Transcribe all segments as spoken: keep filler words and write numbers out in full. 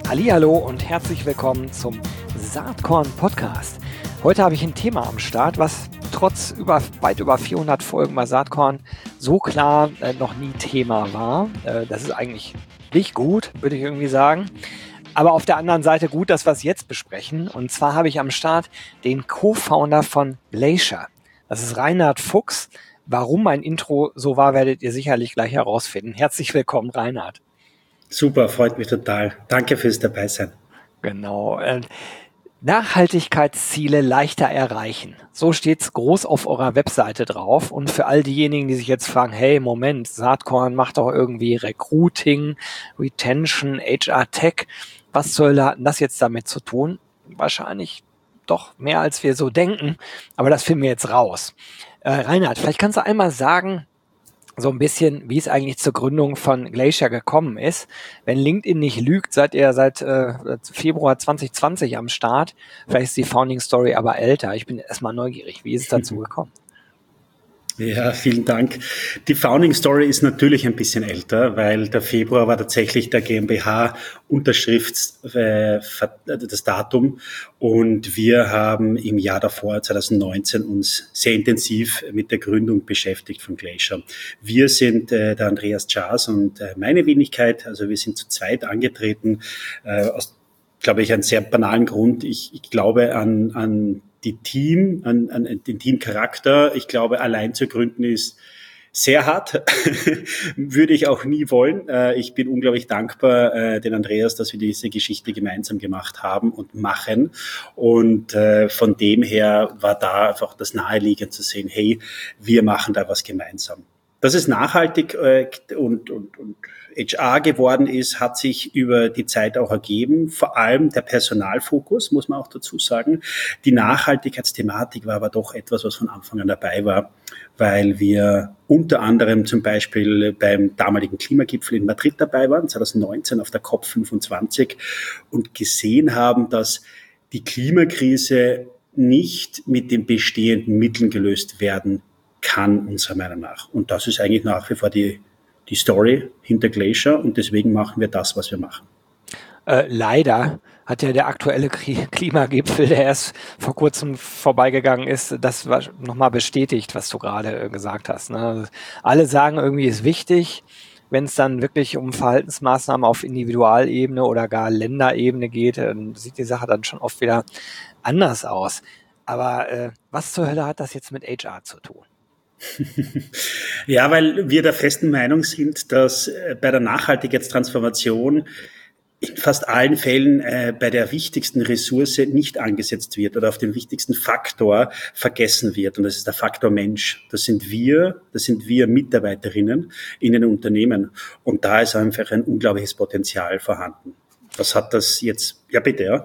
Hallihallo und herzlich willkommen zum Saatkorn-Podcast. Heute habe ich ein Thema am Start, was trotz über, weit über vierhundert Folgen bei Saatkorn so klar äh, noch nie Thema war. Äh, das ist eigentlich nicht gut, würde ich irgendwie sagen. Aber auf der anderen Seite gut, dass wir es jetzt besprechen. Und zwar habe ich am Start den Co-Founder von Glacier. Das ist Reinhard Fuchs. Warum mein Intro so war, werdet ihr sicherlich gleich herausfinden. Herzlich willkommen, Reinhard. Super, freut mich total. Danke fürs Dabeisein. Genau. Nachhaltigkeitsziele leichter erreichen. So steht's groß auf eurer Webseite drauf. Und für all diejenigen, die sich jetzt fragen, hey, Moment, Saatkorn macht doch irgendwie Recruiting, Retention, H R Tech. Was zur Hölle hat denn das jetzt damit zu tun? Wahrscheinlich doch mehr, als wir so denken. Aber das finden wir jetzt raus. Äh, Reinhard, vielleicht kannst du einmal sagen, so ein bisschen, wie es eigentlich zur Gründung von Glacier gekommen ist. Wenn LinkedIn nicht lügt, seid ihr seit äh, Februar zwanzig zwanzig am Start. Vielleicht ist die Founding Story aber älter. Ich bin erstmal neugierig. Wie ist es dazu gekommen? Ja, vielen Dank. Die Founding Story ist natürlich ein bisschen älter, weil der Februar war tatsächlich der GmbH-Unterschrifts, äh, das Datum. Und wir haben im Jahr davor, zwanzig neunzehn, uns sehr intensiv mit der Gründung beschäftigt von Glacier. Wir sind äh, der Andreas Schaas und äh, meine Wenigkeit. Also wir sind zu zweit angetreten, äh, aus, glaube ich, einem sehr banalen Grund. Ich, ich glaube an, an die Team, an, an den Teamcharakter. Ich glaube, allein zu gründen ist sehr hart. Würde ich auch nie wollen. Ich bin unglaublich dankbar, den Andreas, dass wir diese Geschichte gemeinsam gemacht haben und machen. Und von dem her war da einfach das Naheliegend zu sehen, hey, wir machen da was gemeinsam. Dass es nachhaltig und, und, und H R geworden ist, hat sich über die Zeit auch ergeben. Vor allem der Personalfokus, muss man auch dazu sagen. Die Nachhaltigkeitsthematik war aber doch etwas, was von Anfang an dabei war, weil wir unter anderem zum Beispiel beim damaligen Klimagipfel in Madrid dabei waren, zwanzig neunzehn auf der C O P fünfundzwanzig, und gesehen haben, dass die Klimakrise nicht mit den bestehenden Mitteln gelöst werden kann, unserer Meinung nach. Und das ist eigentlich nach wie vor die die Story hinter Glacier, und deswegen machen wir das, was wir machen. Äh, leider hat ja der aktuelle Klimagipfel, der erst vor kurzem vorbeigegangen ist, das war nochmal bestätigt, was du gerade gesagt hast. Ne? Alle sagen, irgendwie ist wichtig. Wenn es dann wirklich um Verhaltensmaßnahmen auf Individualebene oder gar Länderebene geht, dann sieht die Sache dann schon oft wieder anders aus. Aber äh, was zur Hölle hat das jetzt mit H R zu tun? Ja, weil wir der festen Meinung sind, dass bei der Nachhaltigkeitstransformation in fast allen Fällen äh, bei der wichtigsten Ressource nicht angesetzt wird oder auf den wichtigsten Faktor vergessen wird. Und das ist der Faktor Mensch. Das sind wir, das sind wir Mitarbeiterinnen in den Unternehmen. Und da ist einfach ein unglaubliches Potenzial vorhanden. Was hat das jetzt? Ja, bitte, ja.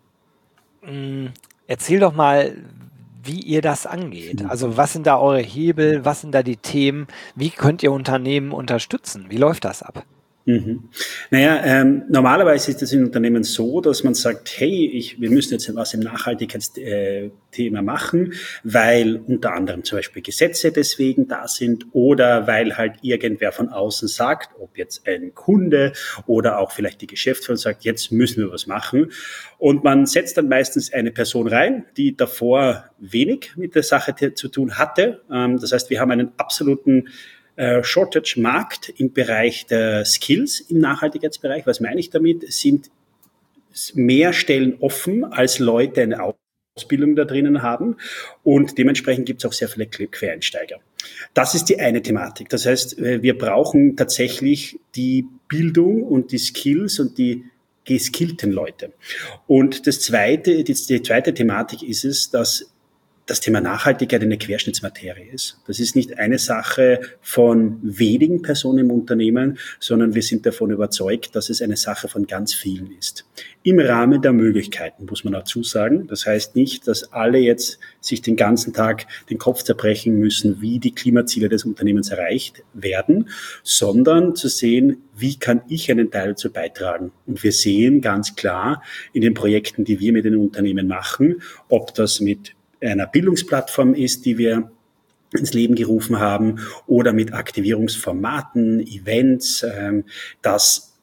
Mhm. Erzähl doch mal, wie ihr das angeht. Also was sind da eure Hebel, was sind da die Themen, wie könnt ihr Unternehmen unterstützen? Wie läuft das ab? Mhm. Naja, ähm, normalerweise ist es in Unternehmen so, dass man sagt, hey, ich, wir müssen jetzt was im Nachhaltigkeitsthema machen, weil unter anderem zum Beispiel Gesetze deswegen da sind oder weil halt irgendwer von außen sagt, ob jetzt ein Kunde oder auch vielleicht die Geschäftsführung sagt, jetzt müssen wir was machen. Und man setzt dann meistens eine Person rein, die davor wenig mit der Sache zu tun hatte. Ähm, das heißt, wir haben einen absoluten Shortage-Markt im Bereich der Skills im Nachhaltigkeitsbereich. Was meine ich damit? Es sind mehr Stellen offen, als Leute eine Ausbildung da drinnen haben, und dementsprechend gibt es auch sehr viele Quereinsteiger. Das ist die eine Thematik. Das heißt, wir brauchen tatsächlich die Bildung und die Skills und die geskillten Leute. Und das zweite, die, die zweite Thematik ist es, dass das Thema Nachhaltigkeit eine Querschnittsmaterie ist. Das ist nicht eine Sache von wenigen Personen im Unternehmen, sondern wir sind davon überzeugt, dass es eine Sache von ganz vielen ist. Im Rahmen der Möglichkeiten, muss man dazu sagen. Das heißt nicht, dass alle jetzt sich den ganzen Tag den Kopf zerbrechen müssen, wie die Klimaziele des Unternehmens erreicht werden, sondern zu sehen, wie kann ich einen Teil dazu beitragen. Und wir sehen ganz klar in den Projekten, die wir mit den Unternehmen machen, ob das mit einer Bildungsplattform ist, die wir ins Leben gerufen haben, oder mit Aktivierungsformaten, Events, dass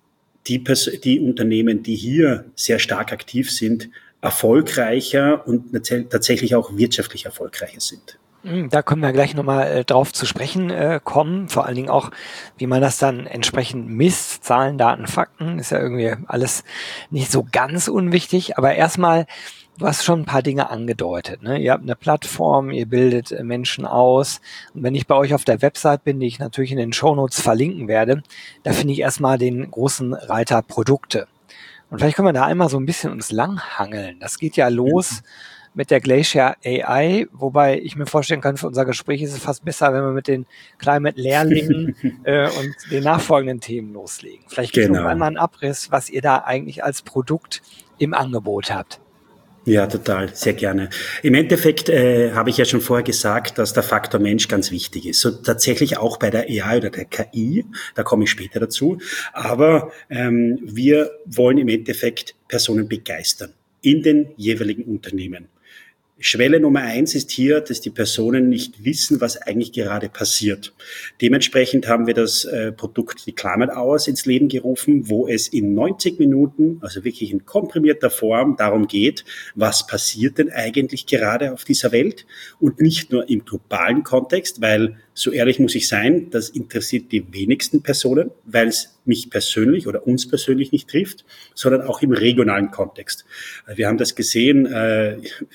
die, Pers- die Unternehmen, die hier sehr stark aktiv sind, erfolgreicher und tatsächlich auch wirtschaftlich erfolgreicher sind. Da können wir gleich nochmal äh, drauf zu sprechen äh, kommen, vor allen Dingen auch, wie man das dann entsprechend misst, Zahlen, Daten, Fakten, ist ja irgendwie alles nicht so ganz unwichtig, aber erstmal, du hast schon ein paar Dinge angedeutet, ne? Ihr habt eine Plattform, ihr bildet äh, Menschen aus und wenn ich bei euch auf der Website bin, die ich natürlich in den Shownotes verlinken werde, da finde ich erstmal den großen Reiter Produkte. Und vielleicht können wir da einmal so ein bisschen uns langhangeln. Das geht ja los mit der Glacier A I, wobei ich mir vorstellen kann, für unser Gespräch ist es fast besser, wenn wir mit den Climate-Lehrlingen äh, und den nachfolgenden Themen loslegen. Vielleicht gibt es noch Genau. einmal einen Abriss, was ihr da eigentlich als Produkt im Angebot habt. Ja, total, sehr gerne. Im Endeffekt äh, habe ich ja schon vorher gesagt, dass der Faktor Mensch ganz wichtig ist. So tatsächlich auch bei der A I oder der K I, da komme ich später dazu. Aber ähm, wir wollen im Endeffekt Personen begeistern in den jeweiligen Unternehmen. Schwelle Nummer eins ist hier, dass die Personen nicht wissen, was eigentlich gerade passiert. Dementsprechend haben wir das äh, Produkt die Climate Hours ins Leben gerufen, wo es in neunzig Minuten, also wirklich in komprimierter Form, darum geht, was passiert denn eigentlich gerade auf dieser Welt und nicht nur im globalen Kontext, weil, so ehrlich muss ich sein, das interessiert die wenigsten Personen, weil es mich persönlich oder uns persönlich nicht trifft, sondern auch im regionalen Kontext. Wir haben das gesehen, äh,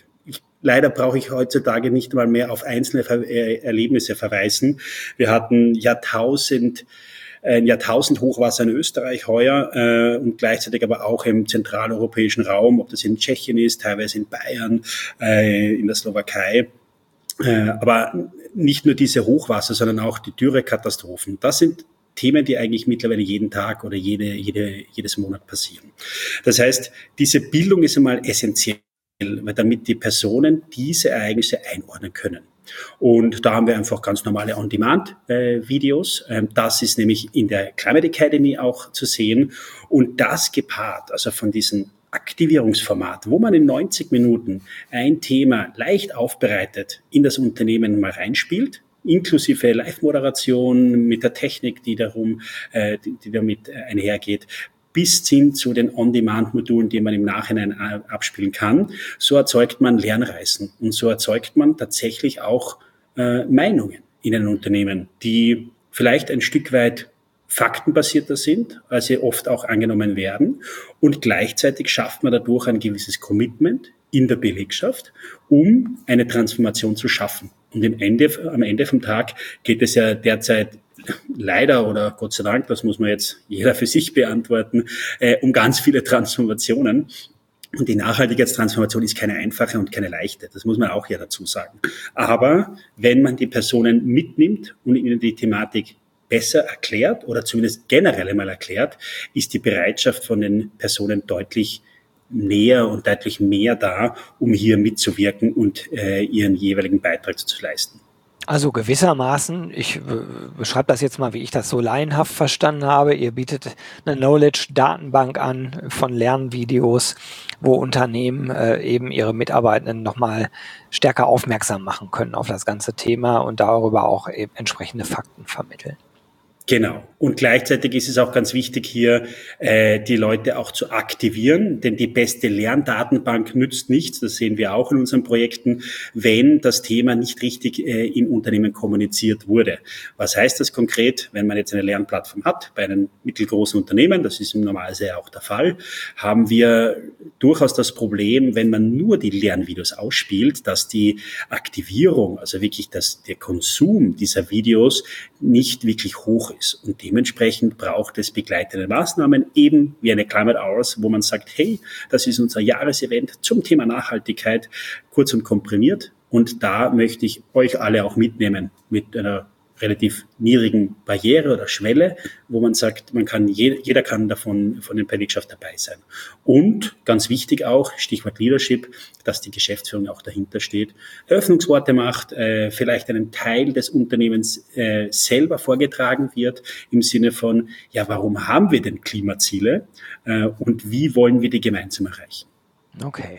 Leider brauche ich heutzutage nicht mal mehr auf einzelne Ver- äh, Erlebnisse verweisen. Wir hatten Jahrtausend, ein Jahrtausend Hochwasser in Österreich heuer äh, und gleichzeitig aber auch im zentraleuropäischen Raum, ob das in Tschechien ist, teilweise in Bayern, äh, in der Slowakei. Äh, aber nicht nur diese Hochwasser, sondern auch die Dürrekatastrophen. Das sind Themen, die eigentlich mittlerweile jeden Tag oder jede, jede, jedes Monat passieren. Das heißt, diese Bildung ist einmal essentiell, damit die Personen diese Ereignisse einordnen können. Und da haben wir einfach ganz normale On-Demand-Videos. Das ist nämlich in der Climate Academy auch zu sehen. Und das gepaart, also von diesem Aktivierungsformat, wo man in neunzig Minuten ein Thema leicht aufbereitet in das Unternehmen mal reinspielt, inklusive Live-Moderation mit der Technik, die darum, die, die damit einhergeht, bis hin zu den On-Demand-Modulen, die man im Nachhinein abspielen kann. So erzeugt man Lernreisen und so erzeugt man tatsächlich auch äh, Meinungen in einem Unternehmen, die vielleicht ein Stück weit faktenbasierter sind, als sie oft auch angenommen werden. Und gleichzeitig schafft man dadurch ein gewisses Commitment in der Belegschaft, um eine Transformation zu schaffen. Und im Ende, am Ende vom Tag geht es ja derzeit leider oder Gott sei Dank, das muss man jetzt jeder für sich beantworten, äh, um ganz viele Transformationen. Und die Nachhaltigkeitstransformation ist keine einfache und keine leichte. Das muss man auch ja dazu sagen. Aber wenn man die Personen mitnimmt und ihnen die Thematik besser erklärt oder zumindest generell einmal erklärt, ist die Bereitschaft von den Personen deutlich näher und deutlich mehr da, um hier mitzuwirken und äh, ihren jeweiligen Beitrag zu leisten. Also gewissermaßen, ich beschreibe das jetzt mal, wie ich das so laienhaft verstanden habe. Ihr bietet eine Knowledge-Datenbank an von Lernvideos, wo Unternehmen äh, eben ihre Mitarbeitenden nochmal stärker aufmerksam machen können auf das ganze Thema und darüber auch eben entsprechende Fakten vermitteln. Genau. Und gleichzeitig ist es auch ganz wichtig, hier äh, die Leute auch zu aktivieren, denn die beste Lerndatenbank nützt nichts, das sehen wir auch in unseren Projekten, wenn das Thema nicht richtig äh, im Unternehmen kommuniziert wurde. Was heißt das konkret? Wenn man jetzt eine Lernplattform hat, bei einem mittelgroßen Unternehmen, das ist im Normalfall auch der Fall, haben wir durchaus das Problem, wenn man nur die Lernvideos ausspielt, dass die Aktivierung, also wirklich das, der Konsum dieser Videos nicht wirklich hoch ist. Und dementsprechend braucht es begleitende Maßnahmen, eben wie eine Climate Hours, wo man sagt, hey, das ist unser Jahresevent zum Thema Nachhaltigkeit, kurz und komprimiert. Und da möchte ich euch alle auch mitnehmen mit einer relativ niedrigen Barriere oder Schwelle, wo man sagt, man kann, jeder kann davon von der Belegschaft dabei sein. Und ganz wichtig auch, Stichwort Leadership, dass die Geschäftsführung auch dahinter steht, Eröffnungsworte macht, äh, vielleicht einen Teil des Unternehmens äh, selber vorgetragen wird, im Sinne von, ja, warum haben wir denn Klimaziele äh, und wie wollen wir die gemeinsam erreichen? Okay.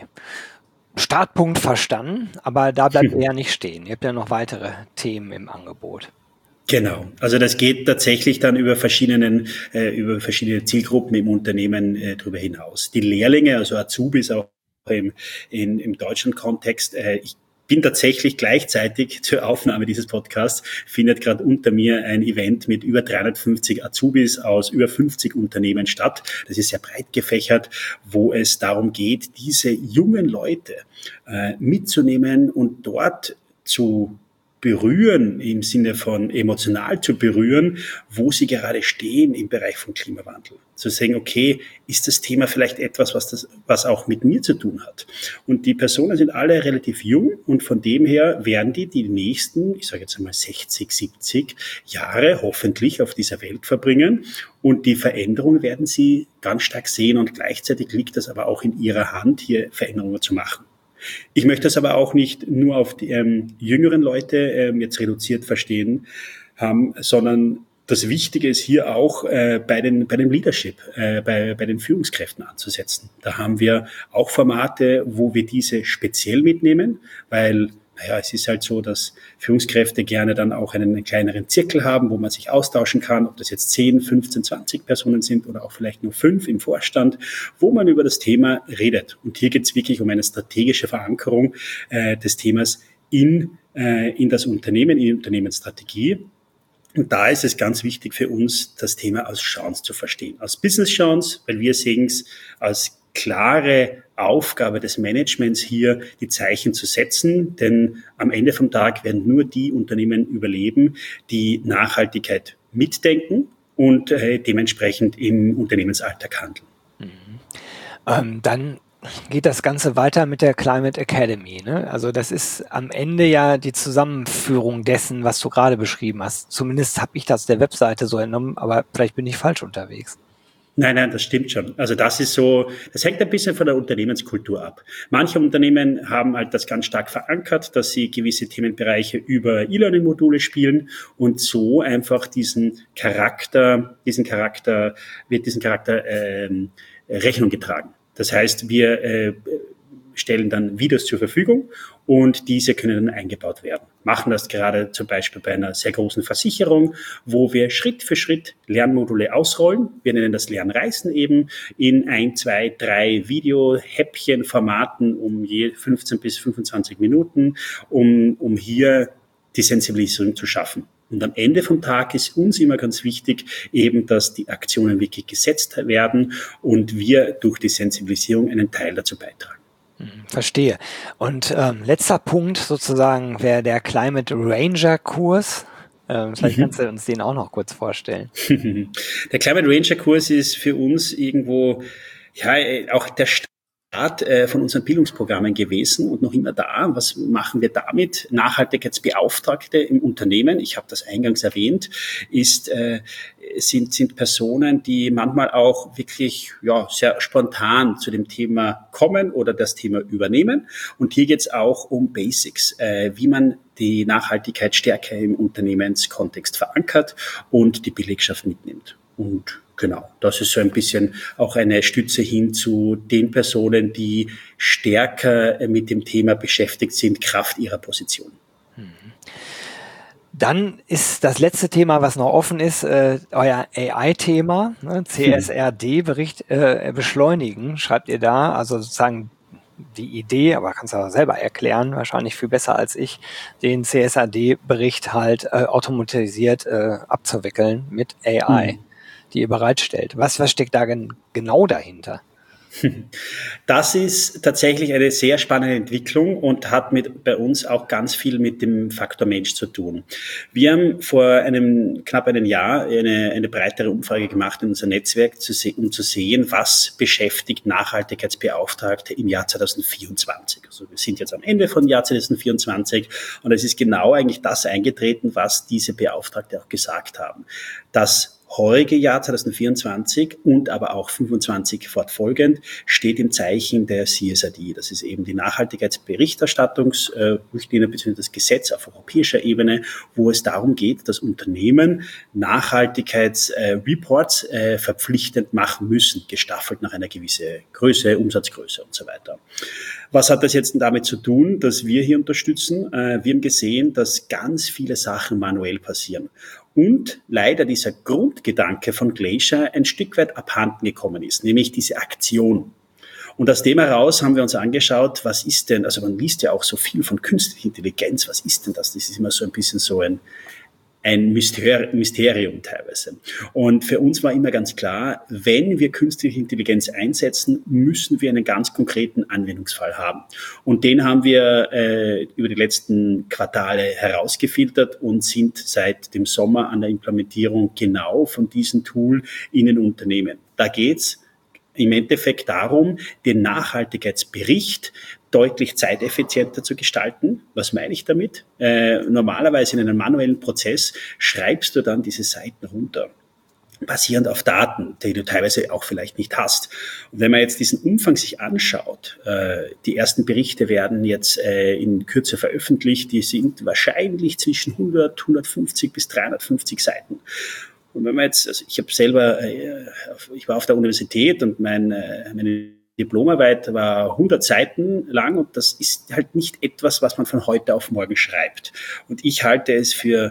Startpunkt verstanden, aber da bleibt ihr ja nicht stehen. Ihr habt ja noch weitere Themen im Angebot. Genau. Also das geht tatsächlich dann über verschiedenen, äh, über verschiedene Zielgruppen im Unternehmen äh, darüber hinaus. Die Lehrlinge, also Azubis auch im, in, im deutschen Kontext, äh, ich bin tatsächlich gleichzeitig zur Aufnahme dieses Podcasts, findet gerade unter mir ein Event mit über dreihundertfünfzig Azubis aus über fünfzig Unternehmen statt. Das ist sehr breit gefächert, wo es darum geht, diese jungen Leute äh, mitzunehmen und dort zu berühren, im Sinne von emotional zu berühren, wo sie gerade stehen im Bereich von Klimawandel. Zu sagen, okay, ist das Thema vielleicht etwas, was das, was auch mit mir zu tun hat? Und die Personen sind alle relativ jung und von dem her werden die die nächsten, ich sage jetzt einmal sechzig, siebzig Jahre hoffentlich auf dieser Welt verbringen und die Veränderung werden sie ganz stark sehen und gleichzeitig liegt das aber auch in ihrer Hand, hier Veränderungen zu machen. Ich möchte das aber auch nicht nur auf die ähm, jüngeren Leute ähm, jetzt reduziert verstehen haben, sondern das Wichtige ist hier auch äh, bei den bei dem Leadership, äh, bei bei den Führungskräften anzusetzen. Da haben wir auch Formate, wo wir diese speziell mitnehmen, weil naja, es ist halt so, dass Führungskräfte gerne dann auch einen, einen kleineren Zirkel haben, wo man sich austauschen kann, ob das jetzt zehn, fünfzehn, zwanzig Personen sind oder auch vielleicht nur fünf im Vorstand, wo man über das Thema redet. Und hier geht es wirklich um eine strategische Verankerung äh, des Themas in, äh, in das Unternehmen, in die Unternehmensstrategie. Und da ist es ganz wichtig für uns, das Thema als Chance zu verstehen. Als Business Chance, weil wir sehen es als klare Aufgabe des Managements hier, die Zeichen zu setzen, denn am Ende vom Tag werden nur die Unternehmen überleben, die Nachhaltigkeit mitdenken und äh, dementsprechend im Unternehmensalltag handeln. Mhm. Ähm, dann geht das Ganze weiter mit der Climate Academy, ne? Also das ist am Ende ja die Zusammenführung dessen, was du gerade beschrieben hast. Zumindest habe ich das der Webseite so entnommen, aber vielleicht bin ich falsch unterwegs. Nein, nein, das stimmt schon. Also das ist so, das hängt ein bisschen von der Unternehmenskultur ab. Manche Unternehmen haben halt das ganz stark verankert, dass sie gewisse Themenbereiche über E-Learning-Module spielen und so einfach diesen Charakter, diesen Charakter, wird diesen Charakter ähm, Rechnung getragen. Das heißt, wir äh, stellen dann Videos zur Verfügung und diese können dann eingebaut werden. Machen das gerade zum Beispiel bei einer sehr großen Versicherung, wo wir Schritt für Schritt Lernmodule ausrollen. Wir nennen das Lernreisen eben in ein, zwei, drei Video-Häppchen-Formaten um je fünfzehn bis fünfundzwanzig Minuten, um, um hier die Sensibilisierung zu schaffen. Und am Ende vom Tag ist uns immer ganz wichtig, eben, dass die Aktionen wirklich gesetzt werden und wir durch die Sensibilisierung einen Teil dazu beitragen. Verstehe. Und ähm, letzter Punkt sozusagen wäre der Climate Ranger Kurs. Ähm, vielleicht mhm. kannst du uns den auch noch kurz vorstellen. Der Climate Ranger Kurs ist für uns irgendwo ja auch der Start von unseren Bildungsprogrammen gewesen und noch immer da. Was machen wir damit? Nachhaltigkeitsbeauftragte im Unternehmen, ich habe das eingangs erwähnt, ist, äh, sind, sind Personen, die manchmal auch wirklich ja, sehr spontan zu dem Thema kommen oder das Thema übernehmen. Und hier geht es auch um Basics, äh, wie man die Nachhaltigkeit stärker im Unternehmenskontext verankert und die Belegschaft mitnimmt. Und genau, das ist so ein bisschen auch eine Stütze hin zu den Personen, die stärker mit dem Thema beschäftigt sind, Kraft ihrer Position. Dann ist das letzte Thema, was noch offen ist, äh, euer A I-Thema, ne? C S R D-Bericht äh, beschleunigen, schreibt ihr da, also sozusagen die Idee, aber kannst du auch selber erklären, wahrscheinlich viel besser als ich, den C S R D-Bericht halt äh, automatisiert äh, abzuwickeln mit A I. Hm. Die ihr bereitstellt. Was, was steckt da gen- genau dahinter? Das ist tatsächlich eine sehr spannende Entwicklung und hat mit, bei uns auch ganz viel mit dem Faktor Mensch zu tun. Wir haben vor einem knapp einem Jahr eine, eine breitere Umfrage gemacht in unser Netzwerk, zu se- um zu sehen, was beschäftigt Nachhaltigkeitsbeauftragte im Jahr zwanzig vierundzwanzig. Also wir sind jetzt am Ende von Jahr zwanzig vierundzwanzig und es ist genau eigentlich das eingetreten, was diese Beauftragte auch gesagt haben. Das heurige Jahr zwanzig vierundzwanzig und aber auch fünfundzwanzig fortfolgend steht im Zeichen der C S R D. Das ist eben die Nachhaltigkeitsberichterstattungsrichtlinie bzw. das Gesetz auf europäischer Ebene, wo es darum geht, dass Unternehmen Nachhaltigkeitsreports äh, verpflichtend machen müssen, gestaffelt nach einer gewissen Größe, Umsatzgröße und so weiter. Was hat das jetzt damit zu tun, dass wir hier unterstützen? Wir haben gesehen, dass ganz viele Sachen manuell passieren und leider dieser Grundgedanke von Glacier ein Stück weit abhanden gekommen ist, nämlich diese Aktion. Und aus dem heraus haben wir uns angeschaut, was ist denn, also man liest ja auch so viel von künstlicher Intelligenz, was ist denn das? Das ist immer so ein bisschen so ein ein Mysterium teilweise. Und für uns war immer ganz klar, wenn wir künstliche Intelligenz einsetzen, müssen wir einen ganz konkreten Anwendungsfall haben. Und den haben wir äh, über die letzten Quartale herausgefiltert und sind seit dem Sommer an der Implementierung genau von diesem Tool in den Unternehmen. Da geht's im Endeffekt darum, den Nachhaltigkeitsbericht deutlich zeiteffizienter zu gestalten. Was meine ich damit? Äh, normalerweise in einem manuellen Prozess schreibst du dann diese Seiten runter, basierend auf Daten, die du teilweise auch vielleicht nicht hast. Und wenn man jetzt diesen Umfang sich anschaut, äh, die ersten Berichte werden jetzt äh, in Kürze veröffentlicht, die sind wahrscheinlich zwischen hundert, hundertfünfzig bis dreihundertfünfzig Seiten. Und wenn man jetzt, also ich habe selber, äh, ich war auf der Universität und mein, äh, meine Diplomarbeit war hundert Seiten lang und das ist halt nicht etwas, was man von heute auf morgen schreibt. Und ich halte es für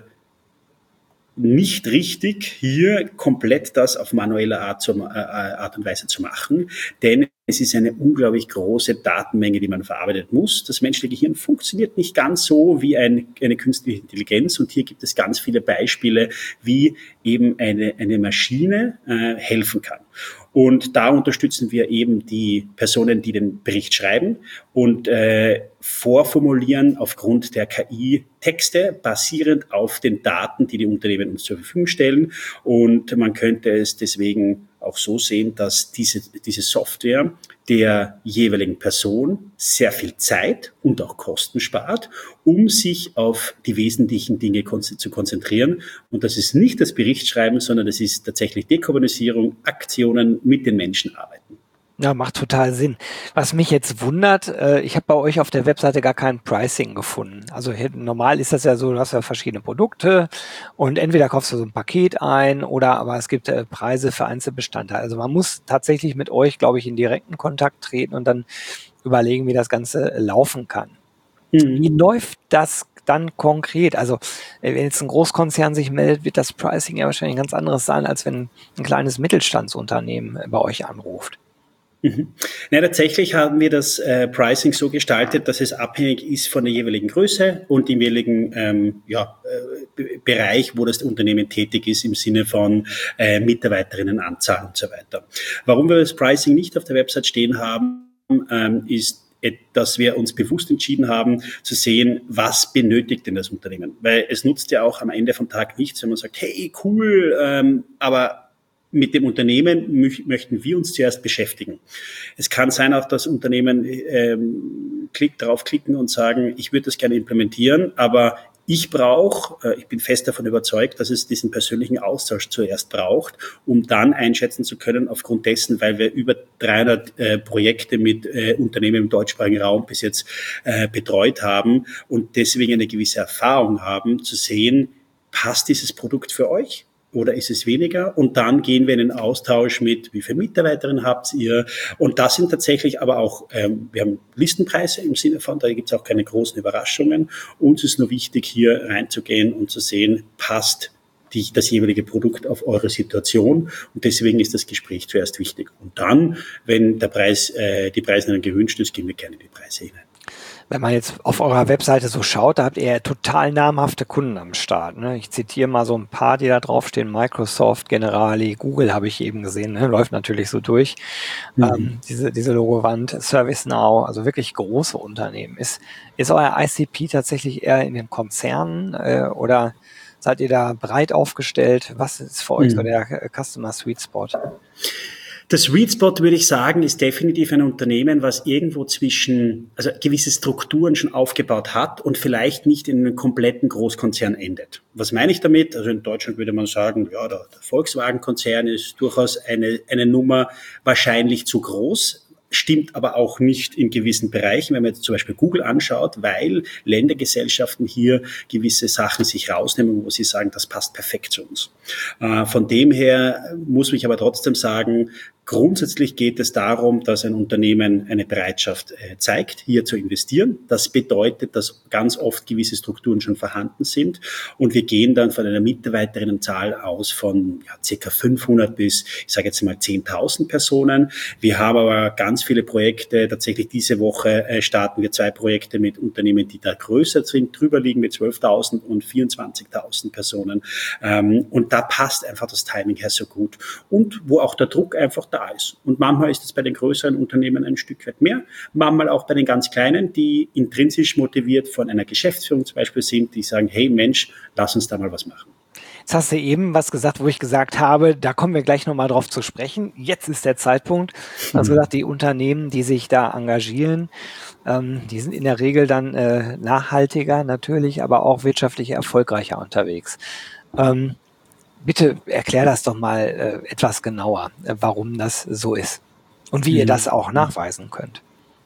nicht richtig, hier komplett das auf manuelle Art, zu, äh, Art und Weise zu machen, denn es ist eine unglaublich große Datenmenge, die man verarbeiten muss. Das menschliche Gehirn funktioniert nicht ganz so wie ein, eine künstliche Intelligenz und hier gibt es ganz viele Beispiele, wie eben eine, eine Maschine äh, helfen kann. Und da unterstützen wir eben die Personen, die den Bericht schreiben und äh, vorformulieren aufgrund der K I Texte basierend auf den Daten, die die Unternehmen uns zur Verfügung stellen. Und man könnte es deswegen auch so sehen, dass diese, diese Software der jeweiligen Person sehr viel Zeit und auch Kosten spart, um sich auf die wesentlichen Dinge zu konzentrieren. Und das ist nicht das Berichtsschreiben, sondern das ist tatsächlich Dekarbonisierung, Aktionen, mit den Menschen arbeiten. Ja, macht total Sinn. Was mich jetzt wundert, äh, ich habe bei euch auf der Webseite gar kein Pricing gefunden. Also normal ist das ja so, du hast ja verschiedene Produkte und entweder kaufst du so ein Paket ein oder aber es gibt äh, Preise für Einzelbestandteile. Also man muss tatsächlich mit euch, glaube ich, in direkten Kontakt treten und dann überlegen, wie das Ganze laufen kann. Mhm. Wie läuft das dann konkret? Also wenn jetzt ein Großkonzern sich meldet, wird das Pricing ja wahrscheinlich ein ganz anderes sein, als wenn ein kleines Mittelstandsunternehmen bei euch anruft. Mhm. Ja, tatsächlich haben wir das äh, Pricing so gestaltet, dass es abhängig ist von der jeweiligen Größe und dem jeweiligen ähm, ja, äh, Bereich, wo das Unternehmen tätig ist, im Sinne von äh, Mitarbeiterinnenanzahl und so weiter. Warum wir das Pricing nicht auf der Website stehen haben, ähm, ist, dass wir uns bewusst entschieden haben, zu sehen, was benötigt denn das Unternehmen. Weil es nutzt ja auch am Ende vom Tag nichts, wenn man sagt, hey, cool, ähm, aber mit dem Unternehmen mö- möchten wir uns zuerst beschäftigen. Es kann sein, auch das Unternehmen ähm, klick, drauf klicken und sagen, ich würde das gerne implementieren, aber ich brauche, äh, ich bin fest davon überzeugt, dass es diesen persönlichen Austausch zuerst braucht, um dann einschätzen zu können, aufgrund dessen, weil wir über dreihundert äh, Projekte mit äh, Unternehmen im deutschsprachigen Raum bis jetzt äh, betreut haben und deswegen eine gewisse Erfahrung haben, zu sehen, passt dieses Produkt für euch? Oder ist es weniger? Und dann gehen wir in den Austausch mit, wie viele Mitarbeiterinnen habt ihr? Und das sind tatsächlich aber auch, ähm, wir haben Listenpreise im Sinne von, da gibt es auch keine großen Überraschungen. Uns ist nur wichtig, hier reinzugehen und zu sehen, passt die, das jeweilige Produkt auf eure Situation. Und deswegen ist das Gespräch zuerst wichtig. Und dann, wenn der Preis, äh, die Preise dann gewünscht ist, gehen wir gerne in die Preise hinein. Wenn man jetzt auf eurer Webseite so schaut, da habt ihr ja total namhafte Kunden am Start. Ne? Ich zitiere mal so ein paar, die da draufstehen. Microsoft, Generali, Google habe ich eben gesehen. Ne? Läuft natürlich so durch. Mhm. Ähm, diese, diese Logowand, ServiceNow, also wirklich große Unternehmen. Ist, ist euer I C P tatsächlich eher in den Konzernen äh, oder seid ihr da breit aufgestellt? Was ist für euch mhm. so der Customer Sweet Spot? Das Sweet Spot, würde ich sagen, ist definitiv ein Unternehmen, was irgendwo zwischen, also gewisse Strukturen schon aufgebaut hat und vielleicht nicht in einem kompletten Großkonzern endet. Was meine ich damit? Also in Deutschland würde man sagen, ja, der, der Volkswagen-Konzern ist durchaus eine, eine Nummer wahrscheinlich zu groß. stimmt aber auch nicht in gewissen Bereichen, wenn man jetzt zum Beispiel Google anschaut, weil Ländergesellschaften hier gewisse Sachen sich rausnehmen, wo sie sagen, das passt perfekt zu uns. Von dem her muss ich aber trotzdem sagen, grundsätzlich geht es darum, dass ein Unternehmen eine Bereitschaft äh, zeigt, hier zu investieren. Das bedeutet, dass ganz oft gewisse Strukturen schon vorhanden sind und wir gehen dann von einer Mitarbeiterinnenzahl aus von ja, circa fünfhundert bis, ich sage jetzt mal zehntausend Personen. Wir haben aber ganz viele Projekte. Tatsächlich diese Woche äh, starten wir zwei Projekte mit Unternehmen, die da größer sind, drüber liegen mit zwölftausend und vierundzwanzigtausend Personen. Ähm, und da passt einfach das Timing her so gut. Und wo auch der Druck einfach da ist. Und manchmal ist es bei den größeren Unternehmen ein Stück weit mehr, manchmal auch bei den ganz kleinen, die intrinsisch motiviert von einer Geschäftsführung zum Beispiel sind, die sagen, hey Mensch, lass uns da mal was machen. Jetzt hast du eben was gesagt, wo ich gesagt habe, da kommen wir gleich nochmal drauf zu sprechen. Jetzt ist der Zeitpunkt. Du hast gesagt, die Unternehmen, die sich da engagieren, ähm, die sind in der Regel dann äh, nachhaltiger natürlich, aber auch wirtschaftlich erfolgreicher unterwegs. Ähm, Bitte erklär das doch mal äh, etwas genauer, äh, warum das so ist und wie mhm. ihr das auch nachweisen könnt.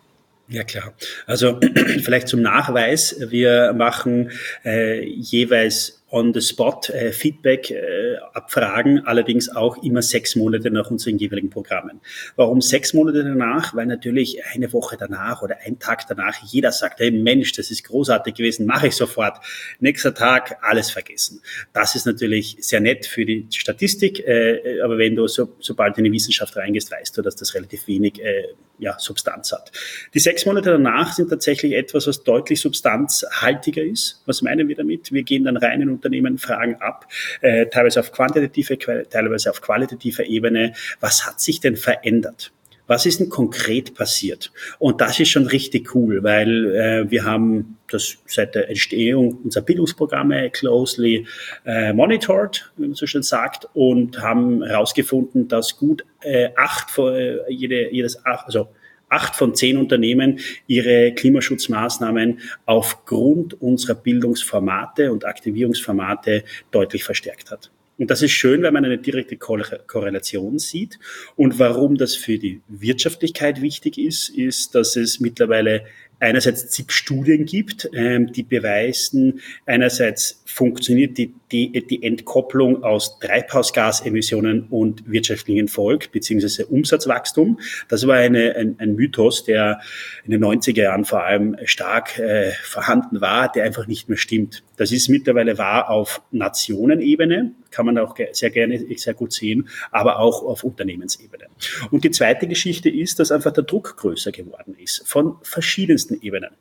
Ja klar. Also vielleicht zum Nachweis. Wir machen äh, jeweils on-the-spot äh, Feedback äh, abfragen, allerdings auch immer sechs Monate nach unseren jeweiligen Programmen. Warum sechs Monate danach? Weil natürlich eine Woche danach oder ein Tag danach jeder sagt, hey Mensch, das ist großartig gewesen, mache ich sofort. Nächster Tag, alles vergessen. Das ist natürlich sehr nett für die Statistik, äh, aber wenn du so, sobald in die Wissenschaft reingehst, weißt du, dass das relativ wenig äh, ja, Substanz hat. Die sechs Monate danach sind tatsächlich etwas, was deutlich substanzhaltiger ist. Was meinen wir damit? Wir gehen dann rein in Unternehmen, fragen ab, äh, teilweise auf quantitative, teilweise auf qualitativer Ebene. Was hat sich denn verändert? Was ist denn konkret passiert? Und das ist schon richtig cool, weil äh, wir haben das seit der Entstehung unserer Bildungsprogramme closely äh, monitored, wie man so schön sagt, und haben herausgefunden, dass gut äh, acht von äh, jede, jedes acht, also acht von zehn Unternehmen ihre Klimaschutzmaßnahmen aufgrund unserer Bildungsformate und Aktivierungsformate deutlich verstärkt hat. Und das ist schön, weil man eine direkte Korrelation sieht. Und warum das für die Wirtschaftlichkeit wichtig ist, ist, dass es mittlerweile einerseits zig Studien gibt, ähm, die beweisen, einerseits funktioniert die, die, die Entkopplung aus Treibhausgasemissionen und wirtschaftlichen Erfolg beziehungsweise Umsatzwachstum. Das war eine, ein, ein Mythos, der in den neunziger Jahren vor allem stark äh, vorhanden war, der einfach nicht mehr stimmt. Das ist mittlerweile wahr auf Nationenebene, kann man auch sehr gerne, sehr gut sehen, aber auch auf Unternehmensebene. Und die zweite Geschichte ist, dass einfach der Druck größer geworden ist, von verschiedensten Ebenen.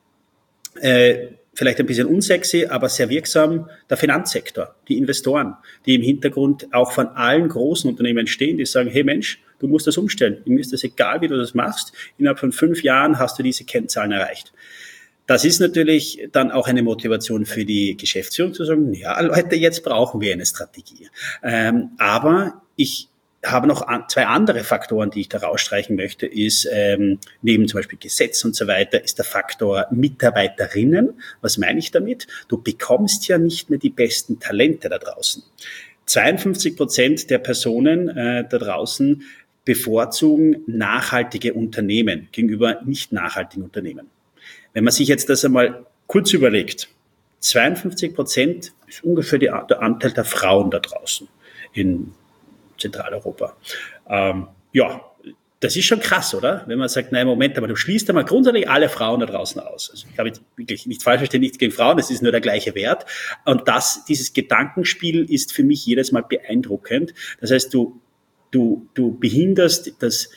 Äh, vielleicht ein bisschen unsexy, aber sehr wirksam, der Finanzsektor, die Investoren, die im Hintergrund auch von allen großen Unternehmen stehen, die sagen, hey Mensch, du musst das umstellen. Mir ist das egal, wie du das machst. Innerhalb von fünf Jahren hast du diese Kennzahlen erreicht. Das ist natürlich dann auch eine Motivation für die Geschäftsführung zu sagen, ja Leute, jetzt brauchen wir eine Strategie. Ähm, aber ich habe noch an, zwei andere Faktoren, die ich da rausstreichen möchte, ist ähm, neben zum Beispiel Gesetz und so weiter, ist der Faktor Mitarbeiterinnen. Was meine ich damit? Du bekommst ja nicht mehr die besten Talente da draußen. zweiundfünfzig Prozent der Personen äh, da draußen bevorzugen nachhaltige Unternehmen gegenüber nicht nachhaltigen Unternehmen. Wenn man sich jetzt das einmal kurz überlegt, zweiundfünfzig Prozent ist ungefähr die, der Anteil der Frauen da draußen in Zentraleuropa. Ähm, ja, das ist schon krass, oder? Wenn man sagt, nein, Moment, aber du schließt einmal grundsätzlich alle Frauen da draußen aus. Also ich habe jetzt wirklich nicht falsch verstehen, nichts gegen Frauen, es ist nur der gleiche Wert. Und das, dieses Gedankenspiel ist für mich jedes Mal beeindruckend. Das heißt, du, du, du behinderst das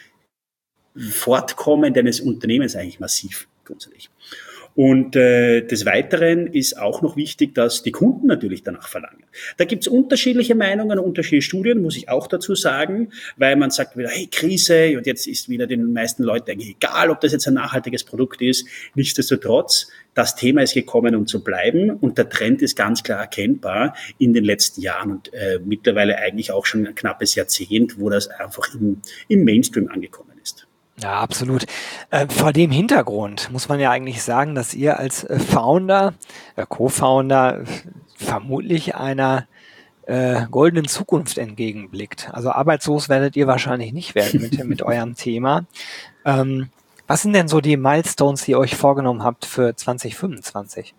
Fortkommen deines Unternehmens eigentlich massiv grundsätzlich. Und äh, des Weiteren ist auch noch wichtig, dass die Kunden natürlich danach verlangen. Da gibt's unterschiedliche Meinungen, unterschiedliche Studien, muss ich auch dazu sagen, weil man sagt wieder, hey, Krise, und jetzt ist wieder den meisten Leuten eigentlich egal, ob das jetzt ein nachhaltiges Produkt ist. Nichtsdestotrotz, das Thema ist gekommen, um zu bleiben, und der Trend ist ganz klar erkennbar in den letzten Jahren und äh, mittlerweile eigentlich auch schon ein knappes Jahrzehnt, wo das einfach im, im Mainstream angekommen ist. Ja, absolut. Äh, vor dem Hintergrund muss man ja eigentlich sagen, dass ihr als äh, Founder, äh, Co-Founder, äh, vermutlich einer äh, goldenen Zukunft entgegenblickt. Also arbeitslos werdet ihr wahrscheinlich nicht werden mit, mit eurem Thema. Ähm, Was sind denn so die Milestones, die ihr euch vorgenommen habt für zwanzig fünfundzwanzig?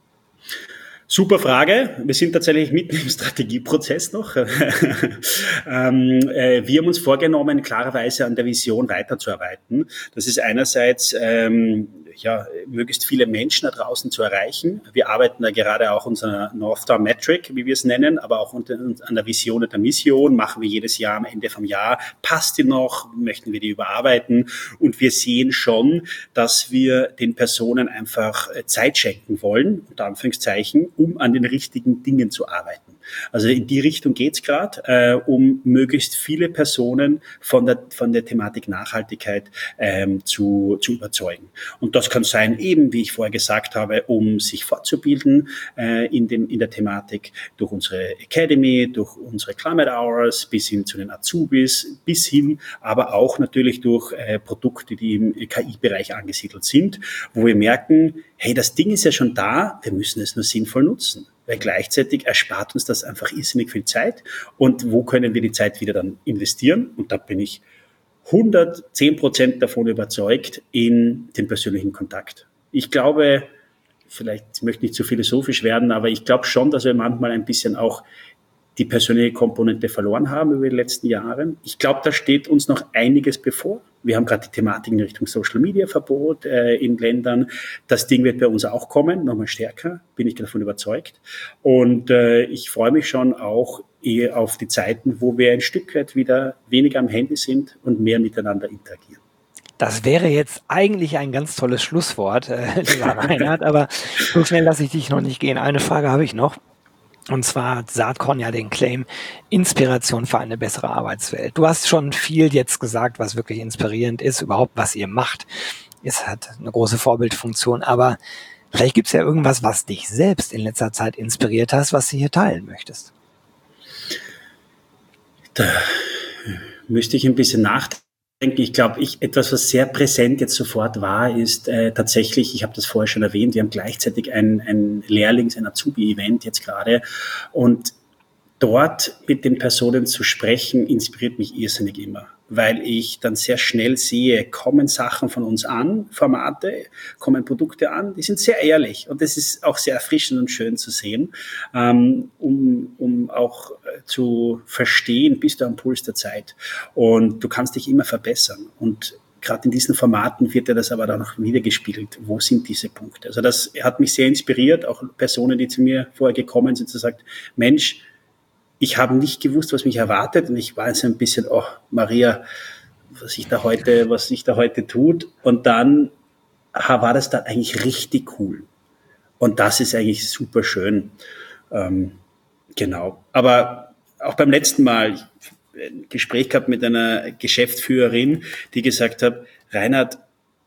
Super Frage. Wir sind tatsächlich mitten im Strategieprozess noch. ähm, äh, wir haben uns vorgenommen, klarerweise an der Vision weiterzuarbeiten. Das ist einerseits ähm, ja, möglichst viele Menschen da draußen zu erreichen. Wir arbeiten da gerade auch unserer North Star Metric, wie wir es nennen, aber auch unter, an der Vision und der Mission machen wir jedes Jahr am Ende vom Jahr. Passt die noch? Möchten wir die überarbeiten? Und wir sehen schon, dass wir den Personen einfach Zeit schenken wollen, unter Anführungszeichen, um an den richtigen Dingen zu arbeiten. Also in die Richtung geht's gerade, äh, um möglichst viele Personen von der von der Thematik Nachhaltigkeit ähm, zu zu überzeugen. Und das kann sein, eben wie ich vorher gesagt habe, um sich fortzubilden äh, in dem in der Thematik durch unsere Academy, durch unsere Climate Hours bis hin zu den Azubis, bis hin, aber auch natürlich durch äh, Produkte, die im K I-Bereich angesiedelt sind, wo wir merken, hey, das Ding ist ja schon da, wir müssen es nur sinnvoll nutzen. Weil gleichzeitig erspart uns das einfach irrsinnig viel Zeit. Und wo können wir die Zeit wieder dann investieren? Und da bin ich hundertzehn Prozent davon überzeugt in den persönlichen Kontakt. Ich glaube, vielleicht möchte ich nicht zu philosophisch werden, aber ich glaube schon, dass wir manchmal ein bisschen auch die persönliche Komponente verloren haben über die letzten Jahre. Ich glaube, da steht uns noch einiges bevor. Wir haben gerade die Thematik in Richtung Social Media Verbot äh, in Ländern. Das Ding wird bei uns auch kommen, nochmal stärker, bin ich davon überzeugt. Und äh, ich freue mich schon auch eher auf die Zeiten, wo wir ein Stück weit wieder weniger am Handy sind und mehr miteinander interagieren. Das wäre jetzt eigentlich ein ganz tolles Schlusswort, äh, lieber Reinhard, aber so schnell lasse ich dich noch nicht gehen. Eine Frage habe ich noch. Und zwar hat Saatkorn ja den Claim Inspiration für eine bessere Arbeitswelt. Du hast schon viel jetzt gesagt, was wirklich inspirierend ist, überhaupt was ihr macht. Es hat eine große Vorbildfunktion, aber vielleicht gibt es ja irgendwas, was dich selbst in letzter Zeit inspiriert hast, was du hier teilen möchtest. Da müsste ich ein bisschen nachdenken. Ich glaube, ich, etwas, was sehr präsent jetzt sofort war, ist äh, tatsächlich, ich habe das vorher schon erwähnt, wir haben gleichzeitig ein, ein Lehrlings-, ein Azubi-Event jetzt gerade und dort mit den Personen zu sprechen, inspiriert mich irrsinnig immer, weil ich dann sehr schnell sehe, kommen Sachen von uns an, Formate, kommen Produkte an, die sind sehr ehrlich und das ist auch sehr erfrischend und schön zu sehen, ähm, um, um auch zu verstehen, bist du am Puls der Zeit und du kannst dich immer verbessern und gerade in diesen Formaten wird ja das aber dann auch wiedergespiegelt. Wo sind diese Punkte? Also das hat mich sehr inspiriert, auch Personen, die zu mir vorher gekommen sind, zu sagen, Mensch, ich habe nicht gewusst, was mich erwartet und ich war jetzt ein bisschen, oh Maria, was ich da heute, was sich da heute tut und dann war das dann eigentlich richtig cool und das ist eigentlich super schön. Ähm, genau, aber auch beim letzten Mal ein Gespräch gehabt mit einer Geschäftsführerin, die gesagt hat, Reinhard,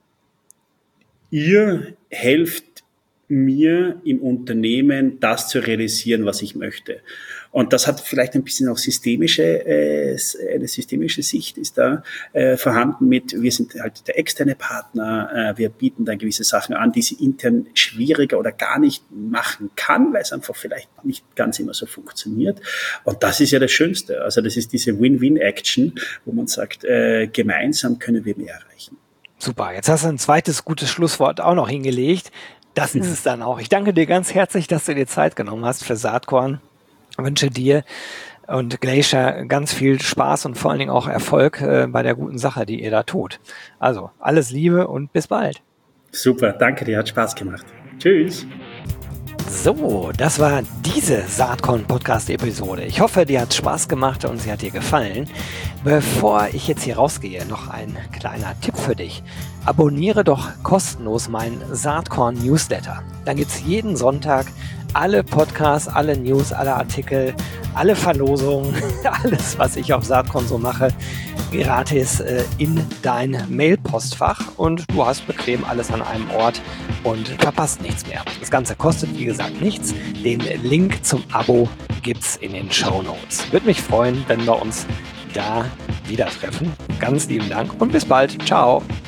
ihr helft mir im Unternehmen das zu realisieren, was ich möchte. Und das hat vielleicht ein bisschen auch systemische, äh, eine systemische Sicht ist da äh, vorhanden mit, wir sind halt der externe Partner, äh, wir bieten da gewisse Sachen an, die sie intern schwieriger oder gar nicht machen kann, weil es einfach vielleicht nicht ganz immer so funktioniert. Und das ist ja das Schönste. Also das ist diese Win-Win-Action, wo man sagt, äh, gemeinsam können wir mehr erreichen. Super, jetzt hast du ein zweites gutes Schlusswort auch noch hingelegt. Das ist es dann auch. Ich danke dir ganz herzlich, dass du dir Zeit genommen hast für Saatkorn. Ich wünsche dir und Glacier ganz viel Spaß und vor allen Dingen auch Erfolg äh, bei der guten Sache, die ihr da tut. Also alles Liebe und bis bald. Super, danke dir, hat Spaß gemacht. Tschüss. So, das war diese Saatkorn-Podcast-Episode. Ich hoffe, dir hat Spaß gemacht und sie hat dir gefallen. Bevor ich jetzt hier rausgehe, noch ein kleiner Tipp für dich. Abonniere doch kostenlos meinen Saatkorn-Newsletter. Dann gibt's jeden Sonntag alle Podcasts, alle News, alle Artikel, alle Verlosungen, alles, was ich auf Saatkorn so mache, gratis äh, in dein Mailpostfach und du hast bequem alles an einem Ort und verpasst nichts mehr. Das Ganze kostet, wie gesagt, nichts. Den Link zum Abo gibt's in den Shownotes. Würde mich freuen, wenn wir uns da wieder treffen. Ganz lieben Dank und bis bald. Ciao.